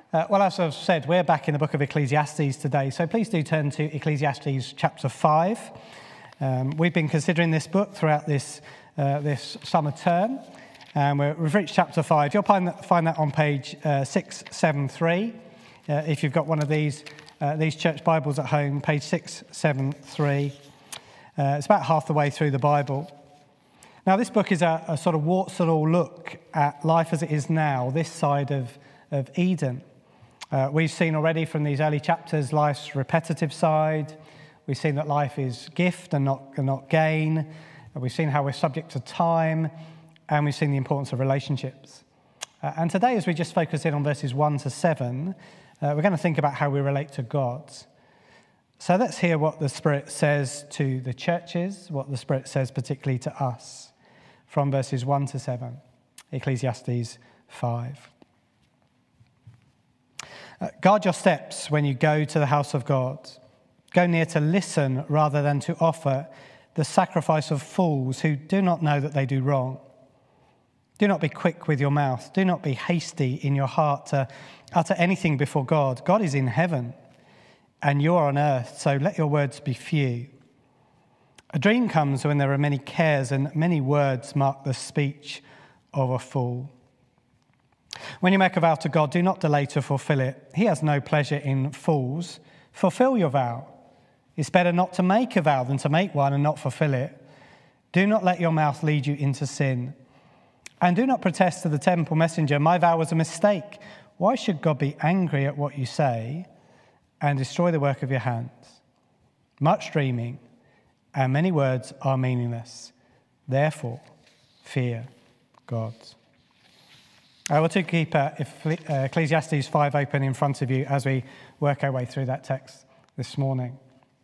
Well, as I've said, we're back in the book of Ecclesiastes today, so please do turn to Ecclesiastes chapter 5. We've been considering this book throughout this summer term, and we've reached chapter 5. You'll find that on page 673. If you've got one of these church Bibles at home, page 673. It's about half the way through the Bible. Now, this book is a sort of warts-and-all look at life as it is now, this side of Eden. We've seen already from these early chapters life's repetitive side. We've seen that life is gift and not gain. We've seen how we're subject to time, and we've seen the importance of relationships. And today, as we just focus in on verses 1 to 7, we're going to think about how we relate to God. So let's hear what the Spirit says to the churches, what the Spirit says particularly to us, from verses 1 to 7, Ecclesiastes 5. Guard your steps when you go to the house of God. Go near to listen rather than to offer the sacrifice of fools who do not know that they do wrong. Do not be quick with your mouth. Do not be hasty in your heart to utter anything before God. God is in heaven and you are on earth, so let your words be few. A dream comes when there are many cares, and many words mark the speech of a fool. When you make a vow to God, do not delay to fulfill it. He has no pleasure in fools. Fulfill your vow. It's better not to make a vow than to make one and not fulfill it. Do not let your mouth lead you into sin. And do not protest to the temple messenger, my vow was a mistake. Why should God be angry at what you say and destroy the work of your hands? Much dreaming and many words are meaningless. Therefore, fear God. I will keep Ecclesiastes 5 open in front of you as we work our way through that text this morning.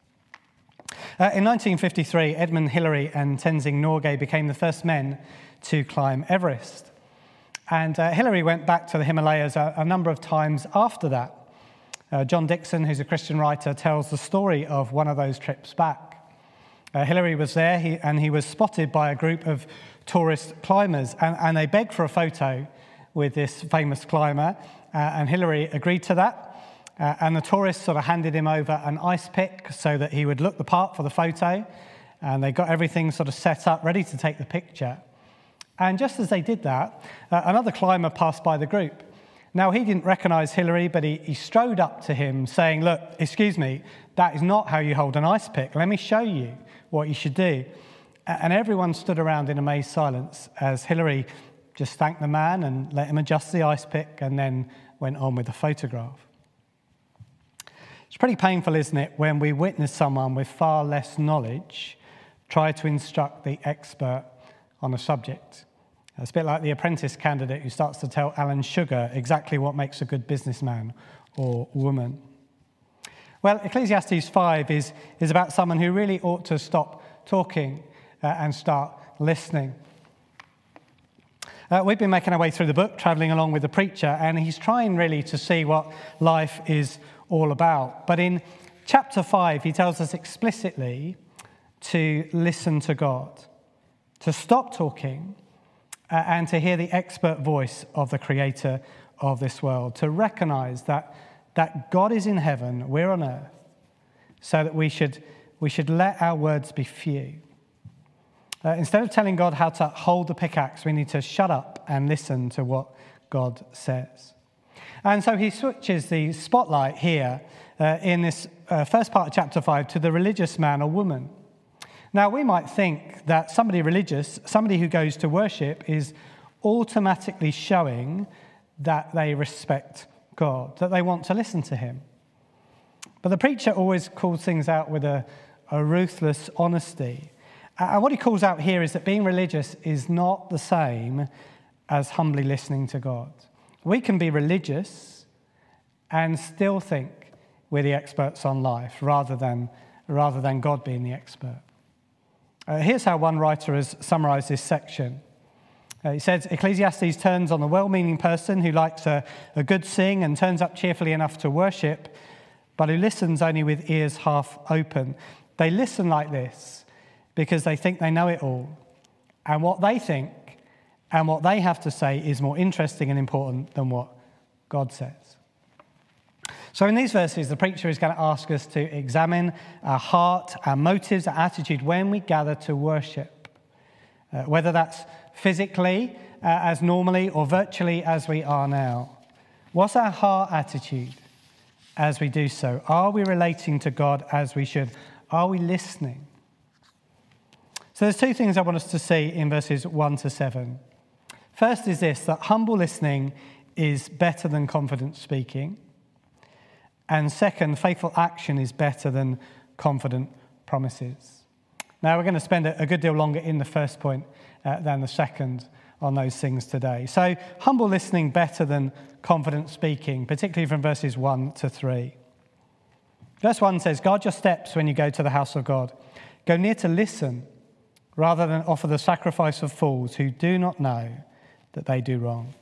In 1953, Edmund Hillary and Tenzing Norgay became the first men to climb Everest. And Hillary went back to the Himalayas a number of times after that. John Dixon, who's a Christian writer, tells the story of one of those trips back. Hillary was there and he was spotted by a group of tourist climbers, and they begged for a photo with this famous climber, and Hillary agreed to that. And the tourists sort of handed him over an ice pick so that he would look the part for the photo. And they got everything sort of set up, ready to take the picture. And just as they did that, another climber passed by the group. Now, he didn't recognize Hillary, but he strode up to him saying, look, excuse me, that is not how you hold an ice pick. Let me show you what you should do. And everyone stood around in amazed silence as Hillary just thanked the man and let him adjust the ice pick and then went on with the photograph. It's pretty painful, isn't it, when we witness someone with far less knowledge try to instruct the expert on a subject. It's a bit like the apprentice candidate who starts to tell Alan Sugar exactly what makes a good businessman or woman. Well, Ecclesiastes 5 is about someone who really ought to stop talking and start listening. We've been making our way through the book, travelling along with the preacher, and he's trying really to see what life is all about. But in chapter 5, he tells us explicitly to listen to God, to stop talking, and to hear the expert voice of the creator of this world, to recognise that God is in heaven, we're on earth, so that we should let our words be few. Instead of telling God how to hold the pickaxe, we need to shut up and listen to what God says. And so he switches the spotlight here in this first part of chapter 5 to the religious man or woman. Now, we might think that somebody religious, somebody who goes to worship, is automatically showing that they respect God, that they want to listen to him. But the preacher always calls things out with a ruthless honesty. And what he calls out here is that being religious is not the same as humbly listening to God. We can be religious and still think we're the experts on life rather than God being the expert. Here's how one writer has summarised this section. He says, Ecclesiastes turns on the well-meaning person who likes a good sing and turns up cheerfully enough to worship, but who listens only with ears half open. They listen like this because they think they know it all. And what they think and what they have to say is more interesting and important than what God says. So in these verses, the preacher is going to ask us to examine our heart, our motives, our attitude when we gather to worship, whether that's physically as normally or virtually as we are now. What's our heart attitude as we do so? Are we relating to God as we should? Are we listening? So there's two things I want us to see in verses 1 to 7. First is this, that humble listening is better than confident speaking. And second, faithful action is better than confident promises. Now, we're going to spend a good deal longer in the first point than the second on those things today. So, humble listening better than confident speaking, particularly from verses 1 to 3. Verse 1 says, guard your steps when you go to the house of God. Go near to listen rather than offer the sacrifice of fools who do not know that they do wrong.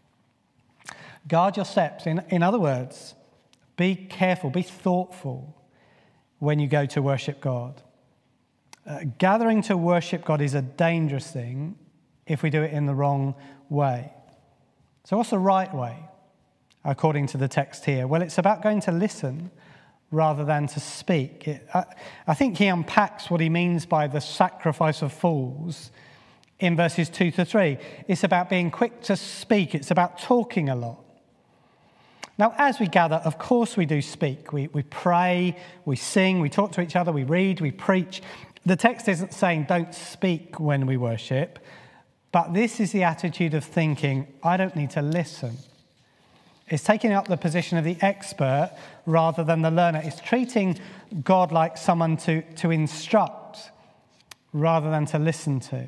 Guard your steps. In other words, be careful, be thoughtful when you go to worship God. Gathering to worship God is a dangerous thing if we do it in the wrong way. So what's the right way, according to the text here? Well, it's about going to listen rather than to speak. I think he unpacks what he means by the sacrifice of fools in verses 2 to 3. It's about being quick to speak. It's about talking a lot. Now, as we gather, of course we do speak. We pray, we sing, we talk to each other, we read, we preach. The text isn't saying don't speak when we worship, but this is the attitude of thinking, I don't need to listen. It's taking up the position of the expert rather than the learner. It's treating God like someone to instruct rather than to listen to.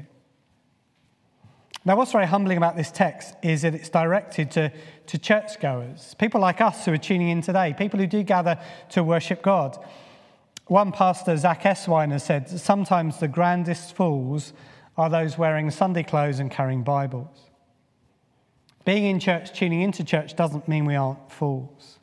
Now, what's very humbling about this text is that it's directed to churchgoers, people like us who are tuning in today, people who do gather to worship God. One pastor, Zach Eswiner, said, sometimes the grandest fools are those wearing Sunday clothes and carrying Bibles. Being in church, tuning into church, doesn't mean we aren't fools.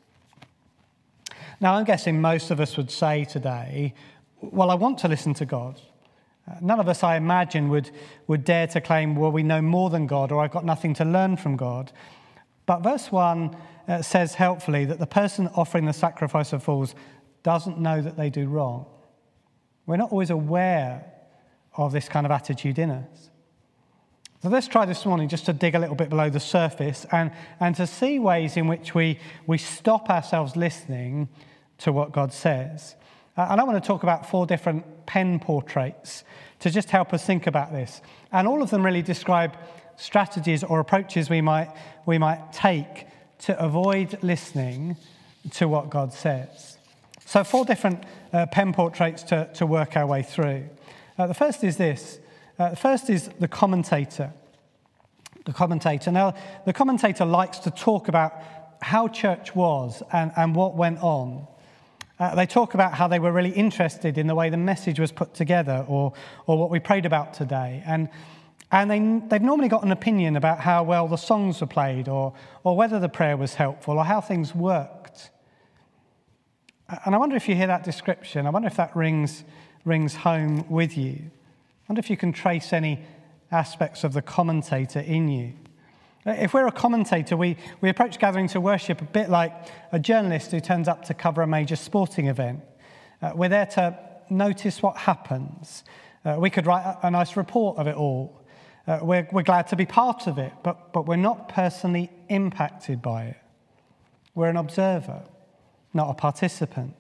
Now, I'm guessing most of us would say today, well, I want to listen to God. None of us, I imagine, would dare to claim, well, we know more than God, or I've got nothing to learn from God. But verse 1 says helpfully that the person offering the sacrifice of fools doesn't know that they do wrong. We're not always aware of this kind of attitude in us. So let's try this morning just to dig a little bit below the surface and to see ways in which we stop ourselves listening to what God says. And I want to talk about 4 different pen portraits to just help us think about this. And all of them really describe strategies or approaches we might take to avoid listening to what God says. So 4 different pen portraits to work our way through. The first is this. The first is the commentator. The commentator. Now, the commentator likes to talk about how church was and what went on. They talk about how they were really interested in the way the message was put together or what we prayed about today. And they've normally got an opinion about how well the songs were played or whether the prayer was helpful or how things worked. And I wonder if you hear that description. I wonder if that rings home with you. I wonder if you can trace any aspects of the commentator in you. If we're a commentator, we approach gathering to worship a bit like a journalist who turns up to cover a major sporting event. We're there to notice what happens. We could write a nice report of it all. We're glad to be part of it, but we're not personally impacted by it. We're an observer, not a participant.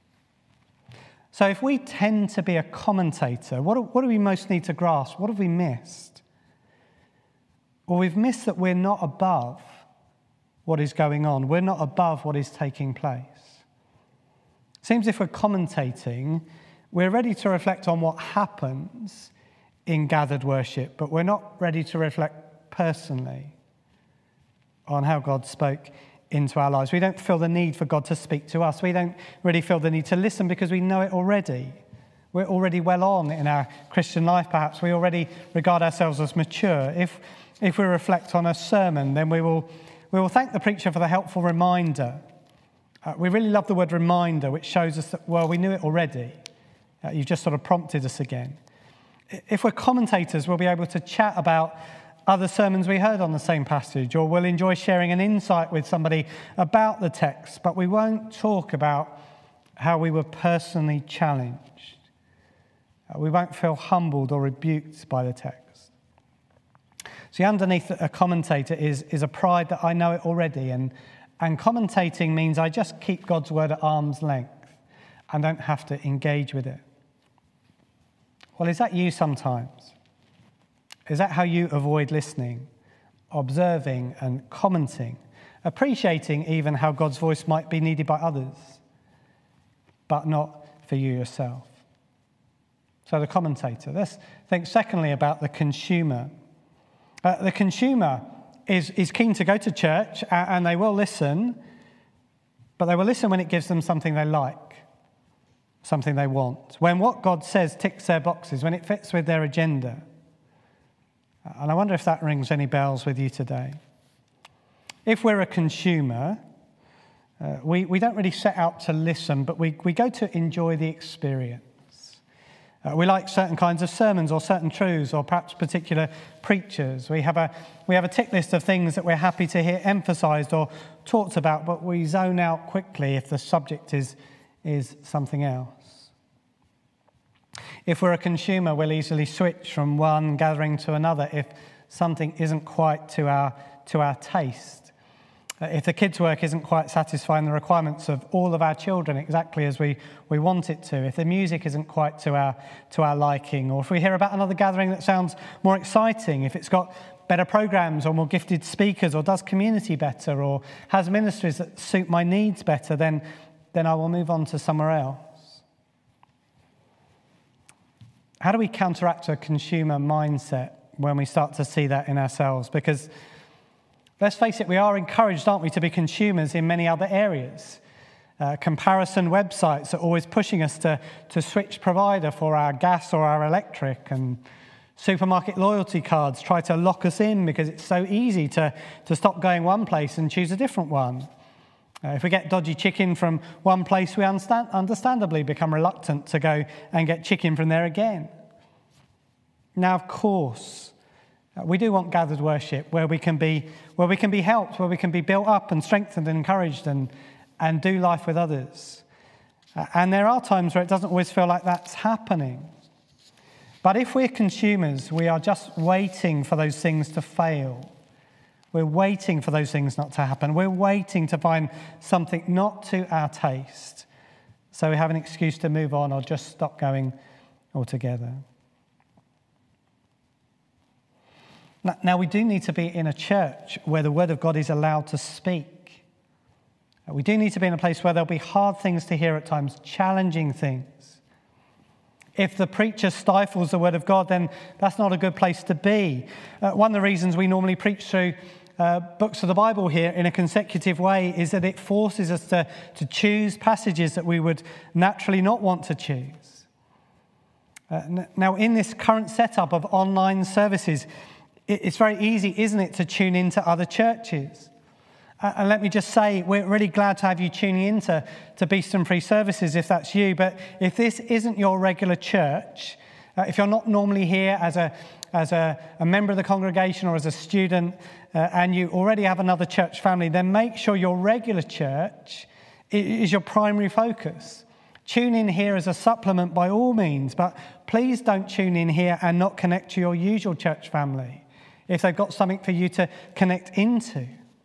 So if we tend to be a commentator, what do we most need to grasp? What have we missed? Well, we've missed that we're not above what is going on. We're not above what is taking place. It seems if we're commentating, we're ready to reflect on what happens in gathered worship, but we're not ready to reflect personally on how God spoke into our lives. We don't feel the need for God to speak to us. We don't really feel the need to listen because we know it already. We're already well on in our Christian life, perhaps. We already regard ourselves as mature. If we reflect on a sermon, then we will thank the preacher for the helpful reminder. We really love the word reminder, which shows us that, well, we knew it already. You've just sort of prompted us again. If we're commentators, we'll be able to chat about other sermons we heard on the same passage, or we'll enjoy sharing an insight with somebody about the text, but we won't talk about how we were personally challenged. We won't feel humbled or rebuked by the text. See, underneath a commentator is a pride that I know it already, and commentating means I just keep God's word at arm's length and don't have to engage with it. Well, is that you sometimes? Is that how you avoid listening, observing and commenting, appreciating even how God's voice might be needed by others, but not for you yourself? So the commentator. Let's think secondly about the consumer. The consumer is keen to go to church and they will listen, but they will listen when it gives them something they like, something they want, when what God says ticks their boxes, when it fits with their agenda. And I wonder if that rings any bells with you today. If we're a consumer, we don't really set out to listen, but we go to enjoy the experience. We like certain kinds of sermons or certain truths or perhaps particular preachers. We have a tick list of things that we're happy to hear emphasised or talked about, but we zone out quickly if the subject is something else. If we're a consumer, we'll easily switch from one gathering to another if something isn't quite to our taste. If the kids' work isn't quite satisfying the requirements of all of our children exactly as we want it to, if the music isn't quite to our liking, or if we hear about another gathering that sounds more exciting, if it's got better programs or more gifted speakers or does community better or has ministries that suit my needs better, then I will move on to somewhere else. How do we counteract a consumer mindset when we start to see that in ourselves? Because let's face it, we are encouraged, aren't we, to be consumers in many other areas. Comparison websites are always pushing us to switch provider for our gas or our electric, and supermarket loyalty cards try to lock us in because it's so easy to stop going one place and choose a different one. If we get dodgy chicken from one place, we understandably become reluctant to go and get chicken from there again. Now, of course, we do want gathered worship where we can be helped, where we can be built up and strengthened and encouraged and do life with others. And there are times where it doesn't always feel like that's happening. But if we're consumers, we are just waiting for those things to fail. We're waiting for those things not to happen. We're waiting to find something not to our taste, so we have an excuse to move on or just stop going altogether. Now, we do need to be in a church where the Word of God is allowed to speak. We do need to be in a place where there'll be hard things to hear at times, challenging things. If the preacher stifles the Word of God, then that's not a good place to be. One of the reasons we normally preach through books of the Bible here in a consecutive way is that it forces us to choose passages that we would naturally not want to choose. Now, in this current setup of online services, it's very easy, isn't it, to tune into other churches. And let me just say, we're really glad to have you tuning into Beeston Free Services if that's you. But if this isn't your regular church, if you're not normally here as a member of the congregation or as a student, and you already have another church family, then make sure your regular church is your primary focus. Tune in here as a supplement by all means, but please don't tune in here and not connect to your usual church family if they've got something for you to connect into.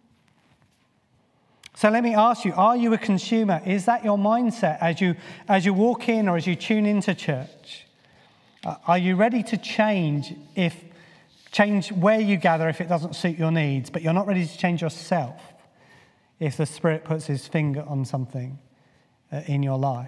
So let me ask you, are you a consumer? Is that your mindset as you walk in or as you tune into church? Are you ready to change where you gather if it doesn't suit your needs, but you're not ready to change yourself if the Spirit puts his finger on something in your life?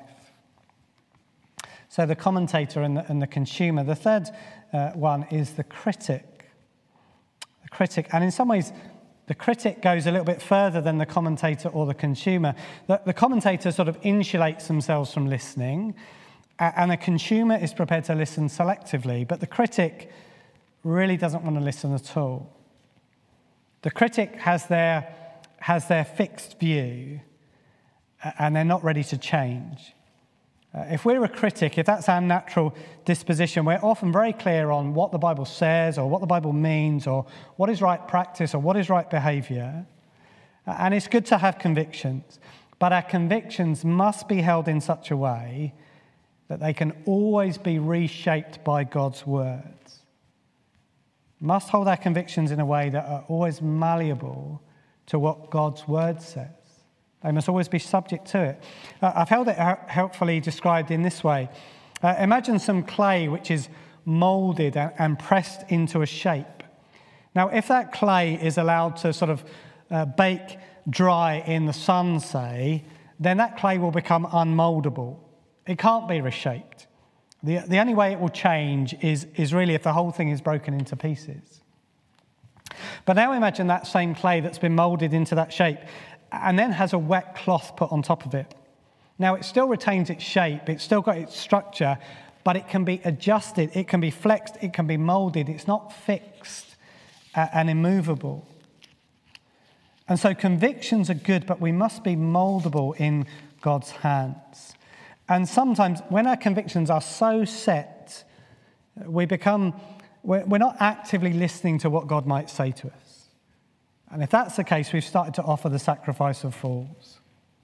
So the commentator and the consumer. The third one is the critic. The critic, and in some ways, the critic goes a little bit further than the commentator or the consumer. The commentator sort of insulates themselves from listening, and the consumer is prepared to listen selectively, but the critic really doesn't want to listen at all. The critic has their fixed view, and they're not ready to change. If we're a critic, if that's our natural disposition, we're often very clear on what the Bible says or what the Bible means or what is right practice or what is right behaviour. And it's good to have convictions, but our convictions must be held in such a way that they can always be reshaped by God's words. Must hold our convictions in a way that are always malleable to what God's word says. They must always be subject to it. I've held it helpfully described in this way. Imagine some clay which is moulded and pressed into a shape. Now, if that clay is allowed to sort of bake dry in the sun, say, then that clay will become unmouldable. It can't be reshaped. The only way it will change is really if the whole thing is broken into pieces. But now imagine that same clay that's been moulded into that shape and then has a wet cloth put on top of it. Now, it still retains its shape, it's still got its structure, but it can be adjusted, it can be flexed, it can be moulded. It's not fixed and immovable. And so convictions are good, but we must be mouldable in God's hands. And sometimes when our convictions are so set, we're not actively listening to what God might say to us. And if that's the case, we've started to offer the sacrifice of fools.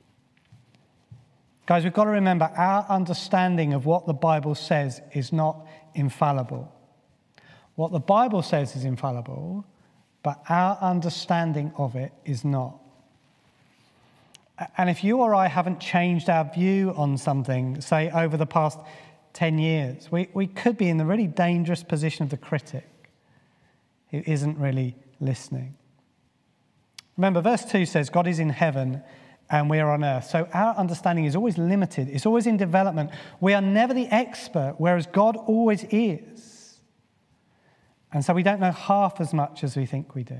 Guys, we've got to remember our understanding of what the Bible says is not infallible. What the Bible says is infallible, but our understanding of it is not. And if you or I haven't changed our view on something, say over the past 10 years, we could be in the really dangerous position of the critic who isn't really listening. Remember, verse 2 says, God is in heaven and we are on earth. So our understanding is always limited. It's always in development. We are never the expert, whereas God always is. And so we don't know half as much as we think we do.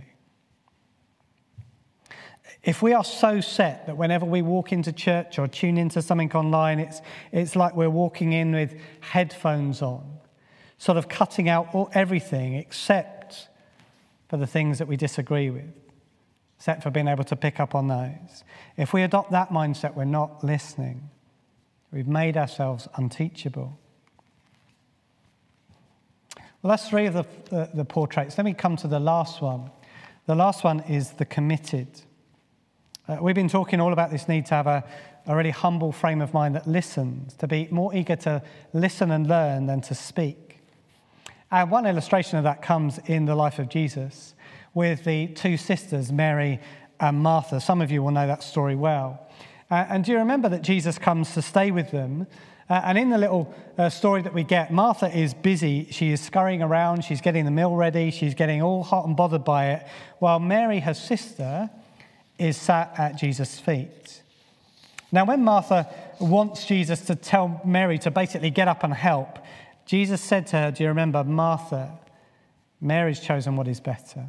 If we are so set that whenever we walk into church or tune into something online, it's like we're walking in with headphones on, sort of cutting out everything except for the things that we disagree with, except for being able to pick up on those. If we adopt that mindset, we're not listening. We've made ourselves unteachable. Well, that's three of the portraits. Let me come to the last one. The last one is the committed. We've been talking all about this need to have a really humble frame of mind that listens, to be more eager to listen and learn than to speak. And one illustration of that comes in the life of Jesus with the two sisters, Mary and Martha. Some of you will know that story well. And do you remember that Jesus comes to stay with them? And in the little story that we get, Martha is busy. She is scurrying around. She's getting the meal ready. She's getting all hot and bothered by it. While Mary, her sister, is sat at Jesus' feet. Now, when Martha wants Jesus to tell Mary to basically get up and help, Jesus said to her, do you remember, Martha, Mary's chosen what is better.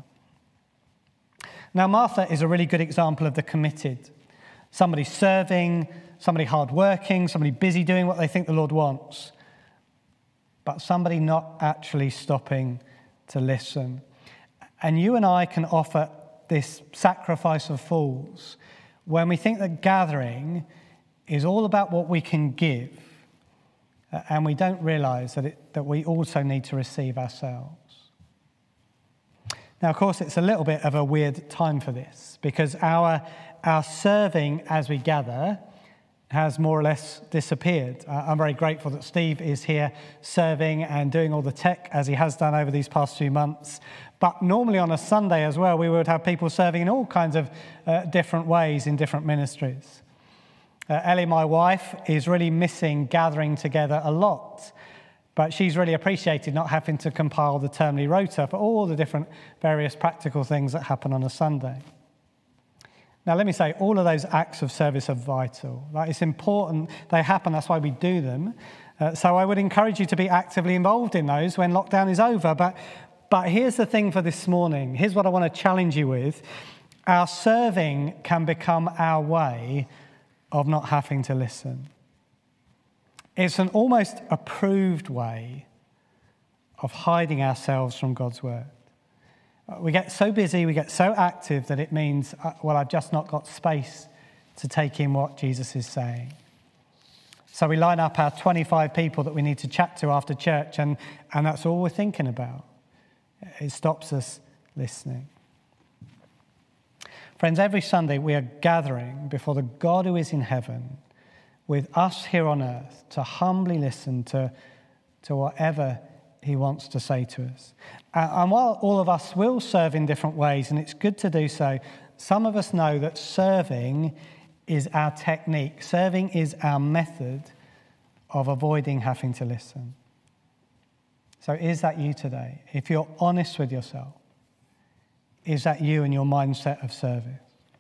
Now, Martha is a really good example of the committed. Somebody serving, somebody hardworking, somebody busy doing what they think the Lord wants, but somebody not actually stopping to listen. And you and I can offer this sacrifice of fools when we think that gathering is all about what we can give, and we don't realise that we also need to receive ourselves. Now, of course, it's a little bit of a weird time for this because our serving as we gather has more or less disappeared. I'm very grateful that Steve is here serving and doing all the tech as he has done over these past few months. But normally on a Sunday as well, we would have people serving in all kinds of different ways in different ministries. Ellie, my wife, is really missing gathering together a lot. But she's really appreciated not having to compile the termly rota for all the different various practical things that happen on a Sunday. Now, let me say, all of those acts of service are vital. Like, it's important they happen, that's why we do them. So I would encourage you to be actively involved in those when lockdown is over. But here's the thing for this morning. Here's what I want to challenge you with. Our serving can become our way of not having to listen. It's an almost approved way of hiding ourselves from God's word. We get so busy, we get so active that it means, well, I've just not got space to take in what Jesus is saying. So we line up our 25 people that we need to chat to after church, and that's all we're thinking about. It stops us listening. Friends, every Sunday we are gathering before the God who is in heaven with us here on earth to humbly listen to whatever he wants to say to us. And while all of us will serve in different ways, and it's good to do so, some of us know that serving is our technique. Serving is our method of avoiding having to listen. So is that you today? If you're honest with yourself, is that you and your mindset of service?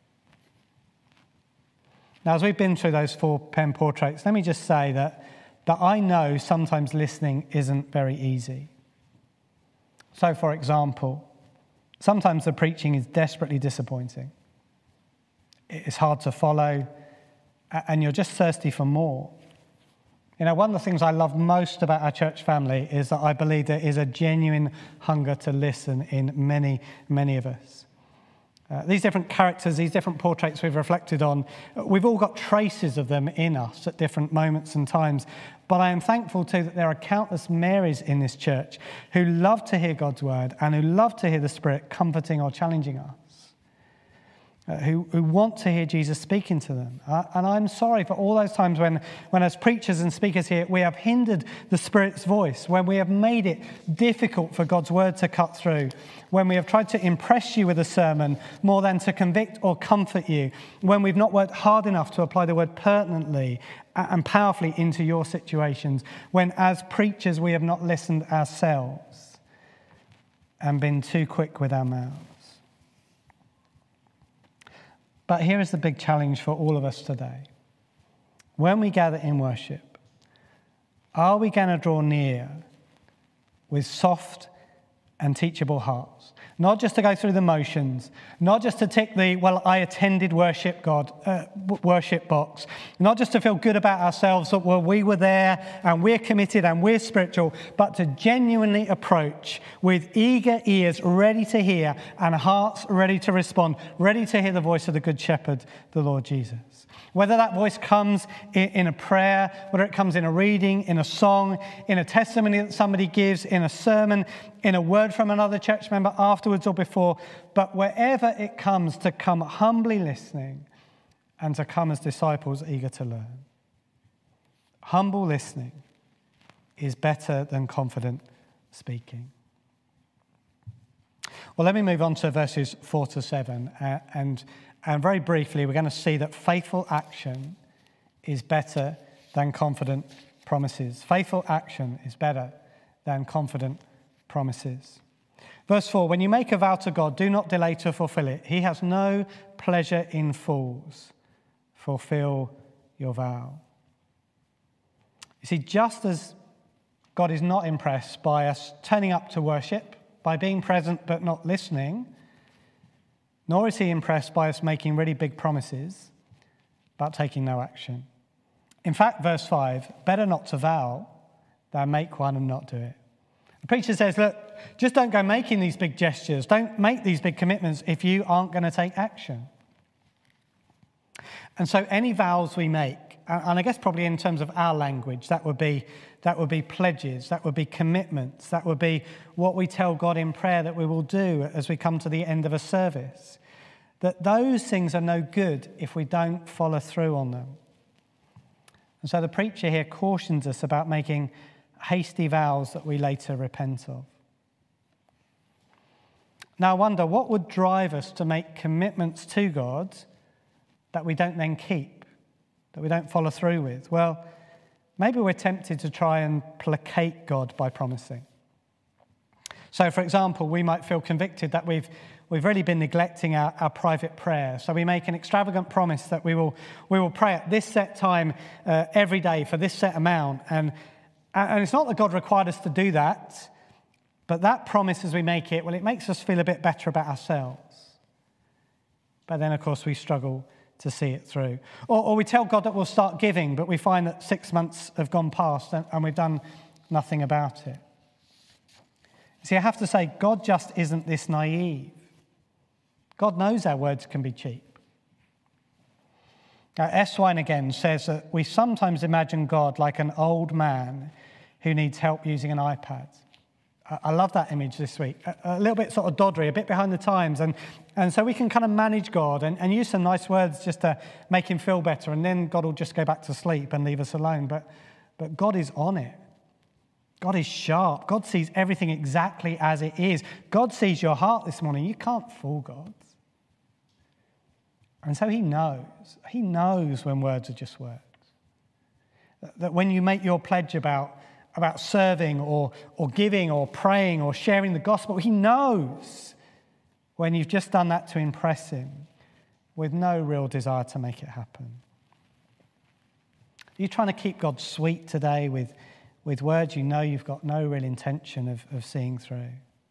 Now, as we've been through those 4 pen portraits, let me just say that I know sometimes listening isn't very easy. So, for example, sometimes the preaching is desperately disappointing. It's hard to follow, and you're just thirsty for more. You know, one of the things I love most about our church family is that I believe there is a genuine hunger to listen in many, many of us. These different characters, these different portraits we've reflected on, we've all got traces of them in us at different moments and times. But I am thankful too that there are countless Marys in this church who love to hear God's word and who love to hear the Spirit comforting or challenging us. Who want to hear Jesus speaking to them. And I'm sorry for all those times when as preachers and speakers here, we have hindered the Spirit's voice, when we have made it difficult for God's word to cut through, when we have tried to impress you with a sermon more than to convict or comfort you, when we've not worked hard enough to apply the word pertinently and powerfully into your situations, when as preachers we have not listened ourselves and been too quick with our mouths. But here is the big challenge for all of us today. When we gather in worship, are we going to draw near with soft and teachable hearts? Not just to go through the motions, not just to tick the, well, I attended worship box, not just to feel good about ourselves that, well, we were there and we're committed and we're spiritual, but to genuinely approach with eager ears ready to hear and hearts ready to respond, ready to hear the voice of the Good Shepherd, the Lord Jesus. Whether that voice comes in a prayer, whether it comes in a reading, in a song, in a testimony that somebody gives, in a sermon, in a word from another church member afterwards or before, but wherever it comes, to come humbly listening and to come as disciples eager to learn. Humble listening is better than confident speaking. Well, let me move on to verses 4 to 7, and very briefly, we're going to see that faithful action is better than confident promises. Faithful action is better than confident promises. Verse 4, when you make a vow to God, do not delay to fulfill it. He has no pleasure in fools. Fulfill your vow. You see, just as God is not impressed by us turning up to worship, by being present but not listening, nor is he impressed by us making really big promises, but taking no action. In fact, verse 5, better not to vow than make one and not do it. The preacher says, look, just don't go making these big gestures. Don't make these big commitments if you aren't going to take action. And so any vows we make, and I guess probably in terms of our language, that would be pledges, that would be commitments, that would be what we tell God in prayer that we will do as we come to the end of a service. That those things are no good if we don't follow through on them. And so the preacher here cautions us about making hasty vows that we later repent of. Now I wonder, what would drive us to make commitments to God that we don't then keep, that we don't follow through with? Well, maybe we're tempted to try and placate God by promising. So, for example, we might feel convicted that we've really been neglecting our private prayer. So we make an extravagant promise that we will pray at this set time every day for this set amount. And it's not that God required us to do that, but that promise as we make it, well, it makes us feel a bit better about ourselves. But then, of course, we struggle to see it through. Or we tell God that we'll start giving, but we find that 6 months have gone past and we've done nothing about it. See, I have to say, God just isn't this naive. God knows our words can be cheap. S. Wine again says that we sometimes imagine God like an old man who needs help using an iPad. I love that image this week. A little bit sort of doddery, a bit behind the times. And so we can kind of manage God and use some nice words just to make him feel better. And then God will just go back to sleep and leave us alone. But God is on it. God is sharp. God sees everything exactly as it is. God sees your heart this morning. You can't fool God. And so he knows. He knows when words are just words. That when you make your pledge about serving or giving or praying or sharing the gospel, he knows when you've just done that to impress him with no real desire to make it happen. Are you trying to keep God sweet today with words you know you've got no real intention of seeing through?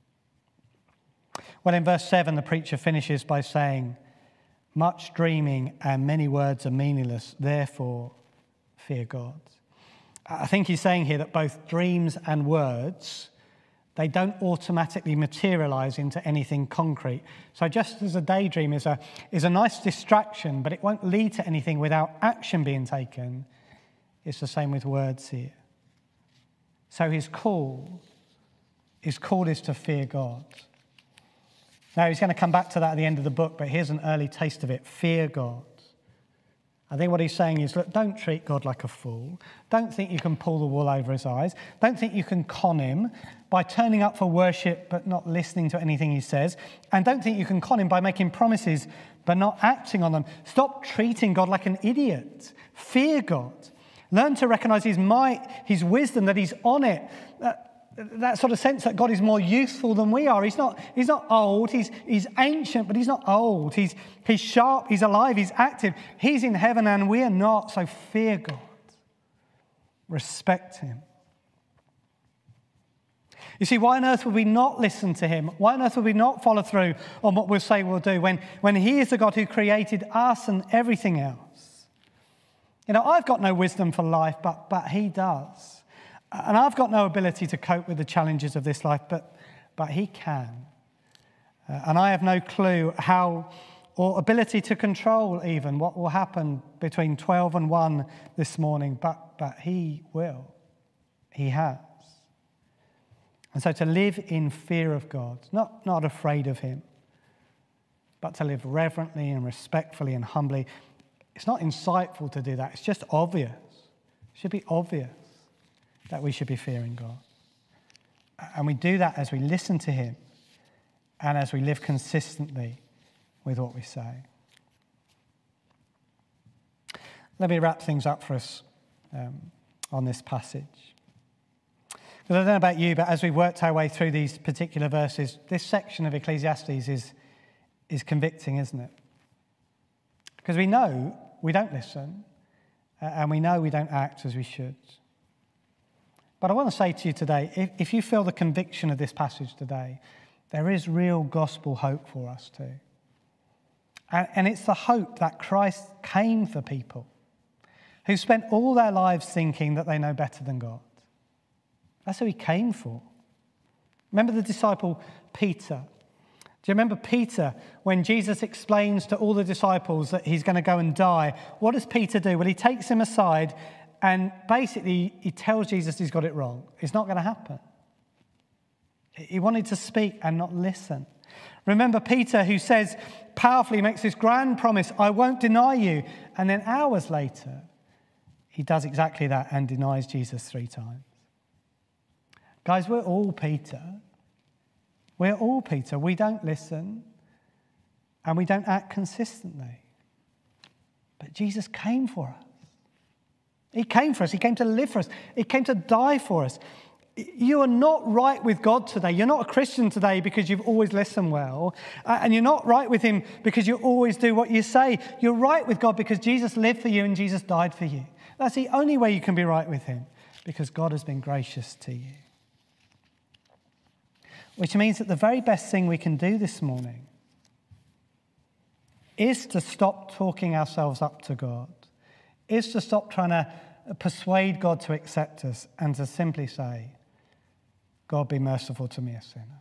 Well, in verse 7, the preacher finishes by saying, "Much dreaming and many words are meaningless, therefore fear God." I think he's saying here that both dreams and words, they don't automatically materialize into anything concrete. So just as a daydream is a nice distraction, but it won't lead to anything without action being taken, it's the same with words here. So his call is to fear God. Now, he's going to come back to that at the end of the book, but here's an early taste of it. Fear God. I think what he's saying is, look, don't treat God like a fool. Don't think you can pull the wool over his eyes. Don't think you can con him by turning up for worship but not listening to anything he says. And don't think you can con him by making promises but not acting on them. Stop treating God like an idiot. Fear God. Learn to recognize his might, his wisdom, that he's on it. That sort of sense that God is more youthful than we are. He's not old. He's ancient, but he's not old. He's sharp. He's alive. He's active. He's in heaven and we are not. So fear God. Respect him. You see, why on earth would we not listen to him? Why on earth would we not follow through on what we'll say we'll do when he is the God who created us and everything else? You know, I've got no wisdom for life, but he does. And I've got no ability to cope with the challenges of this life, but he can. And I have no clue how, or ability to control even, what will happen between 12 and 1 this morning, but he will. He has. And so to live in fear of God, not afraid of him, but to live reverently and respectfully and humbly, it's not insightful to do that. It's just obvious. It should be obvious that we should be fearing God. And we do that as we listen to him and as we live consistently with what we say. Let me wrap things up for us on this passage. Because I don't know about you, but as we've worked our way through these particular verses, this section of Ecclesiastes is convicting, isn't it? Because we know we don't listen, and we know we don't act as we should. But I want to say to you today, if you feel the conviction of this passage today, there is real gospel hope for us too. And it's the hope that Christ came for people who spent all their lives thinking that they know better than God. That's who he came for. Remember the disciple Peter? Do you remember Peter when Jesus explains to all the disciples that he's going to go and die? What does Peter do? Well, he takes him aside and basically, he tells Jesus he's got it wrong. It's not going to happen. He wanted to speak and not listen. Remember Peter, who says, powerfully makes this grand promise, I won't deny you. And then hours later, he does exactly that and denies Jesus 3 times. Guys, we're all Peter. We're all Peter. We don't listen and we don't act consistently. But Jesus came for us. He came for us. He came to live for us. He came to die for us. You are not right with God today. You're not a Christian today because you've always listened well. And you're not right with him because you always do what you say. You're right with God because Jesus lived for you and Jesus died for you. That's the only way you can be right with him, because God has been gracious to you. Which means that the very best thing we can do this morning is to stop talking ourselves up to God, is to stop trying to persuade God to accept us and to simply say, God, be merciful to me, a sinner.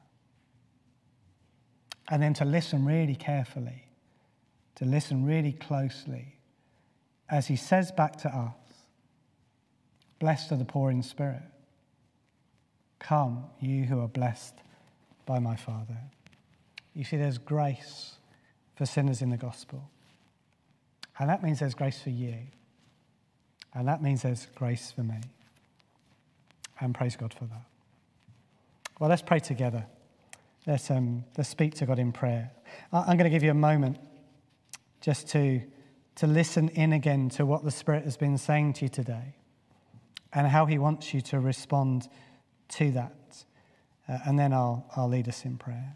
And then to listen really carefully, to listen really closely as he says back to us, blessed are the poor in spirit. Come, you who are blessed by my Father. You see, there's grace for sinners in the gospel. And that means there's grace for you. And that means there's grace for me. And praise God for that. Well, let's pray together. Let's speak to God in prayer. I'm going to give you a moment just to listen in again to what the Spirit has been saying to you today and how he wants you to respond to that. And then I'll lead us in prayer.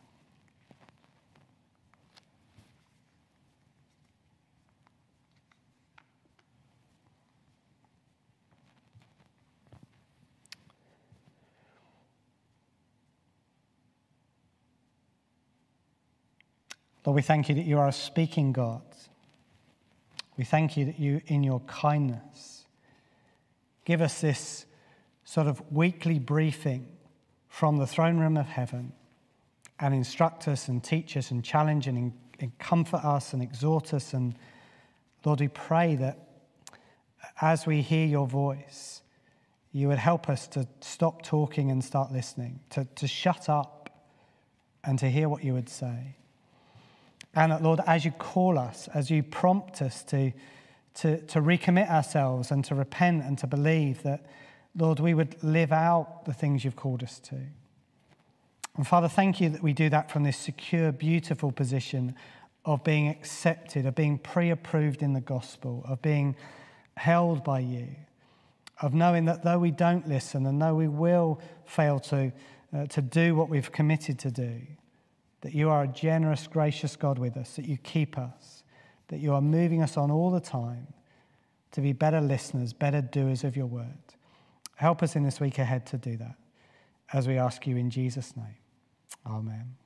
Lord, we thank you that you are a speaking God. We thank you that you, in your kindness, give us this sort of weekly briefing from the throne room of heaven and instruct us and teach us and challenge and comfort us and exhort us. And Lord, we pray that as we hear your voice, you would help us to stop talking and start listening, to shut up and to hear what you would say. And that, Lord, as you call us, as you prompt us to recommit ourselves and to repent and to believe that, Lord, we would live out the things you've called us to. And Father, thank you that we do that from this secure, beautiful position of being accepted, of being pre-approved in the gospel, of being held by you, of knowing that though we don't listen and though we will fail to do what we've committed to do, that you are a generous, gracious God with us, that you keep us, that you are moving us on all the time to be better listeners, better doers of your word. Help us in this week ahead to do that, as we ask you in Jesus' name. Amen.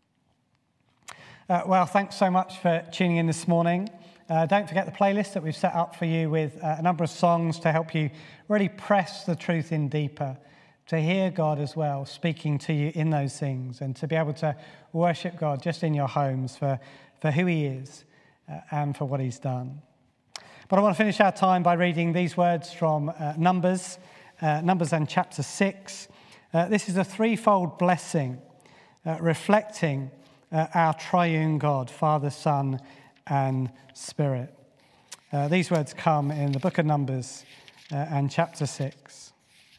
Well, thanks so much for tuning in this morning. Don't forget the playlist that we've set up for you with a number of songs to help you really press the truth in deeper, to hear God as well speaking to you in those things, and to be able to worship God just in your homes for who he is and for what he's done. But I want to finish our time by reading these words from Numbers and chapter 6. This is a threefold blessing reflecting our triune God, Father, Son, and Spirit. These words come in the book of Numbers and chapter 6.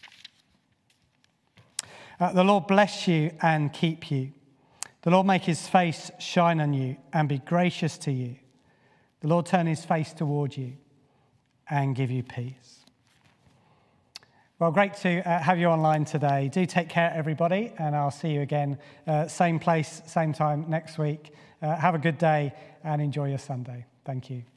The Lord bless you and keep you. The Lord make his face shine on you and be gracious to you. The Lord turn his face toward you and give you peace. Well, great to have you online today. Do take care, everybody, and I'll see you again, same place, same time next week. Have a good day and enjoy your Sunday. Thank you.